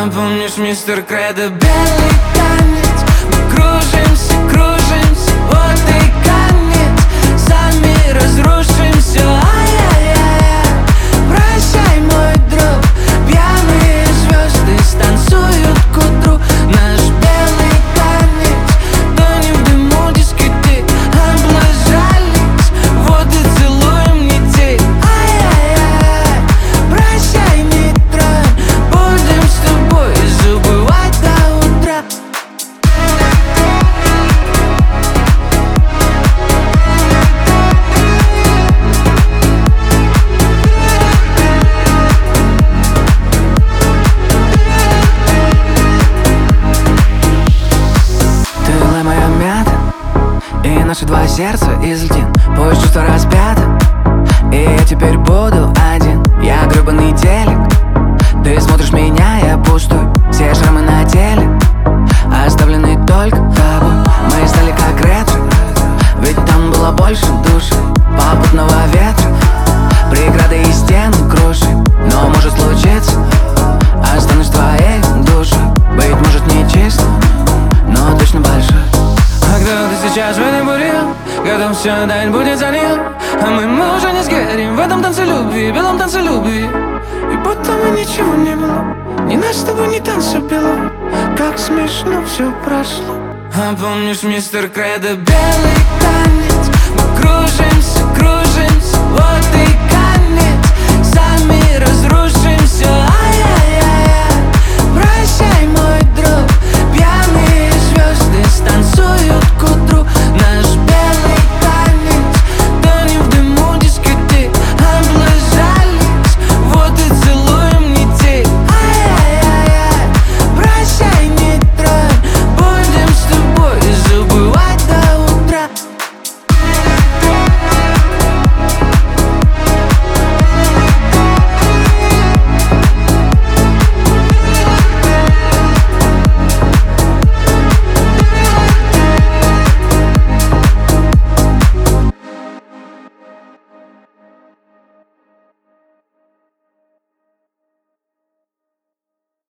Помнишь, мистер Кредо, белый танец? Мы кружимся, кружимся, вот и конец. Сами разрушим все, ай-яй-яй. Прощай, мой друг, пьяные звезды станцуют к утру. Наш белый танец, тонем в дыму дискотек. Облажались, вот и целуем нитей. Ай-яй-яй, прощай, нейтраль, будем с тобой забывать до утра. Ты моя мята, и наши два сердца из льдин. Пусть чувство распято, и я теперь буду один. Я гребаный телек, ты смотришь меня, я пустой. Все шрамы на теле оставлены только тобой. Мы стали как ретро, ведь там было больше души. Попутного ветра, преграды и стены круши. Но может случиться, останусь твоей душой. Быть может не чисто, но точно большой. А кто ты сейчас в этой буре? Готов все дать, будет за ним. А мы уже не сгорим в этом танце любви, белом танце любви. И будто бы ничего не было, ни нас с тобой, ни танца белого. Как смешно все прошло. А помнишь, мистер Кредо, белый танец? Мы кружимся, кружимся, вот и конец. Сами разрушим